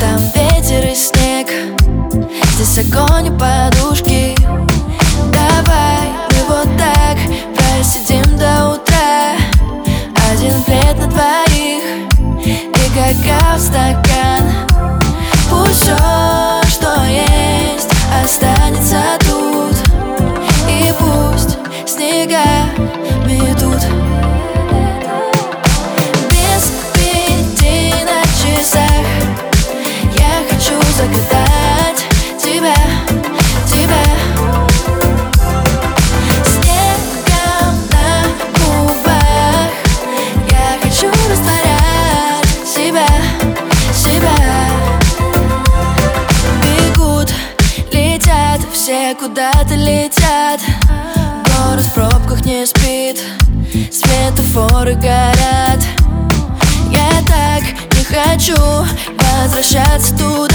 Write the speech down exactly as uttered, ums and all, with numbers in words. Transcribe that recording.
Там ветер и снег, здесь огонь и подушки. Давай мы вот так просидим до утра. Один плед на двоих и какао в стакан. Пусть все, что есть, останется тут. И пусть снега метут. Без пяти на часах я хочу загадать тебя, тебя. Снегом на губах я хочу растворять себя, себя. Бегут, летят, все куда-то летят. Город в пробках не спит, светофоры горят. Я так не хочу возвращаться туда.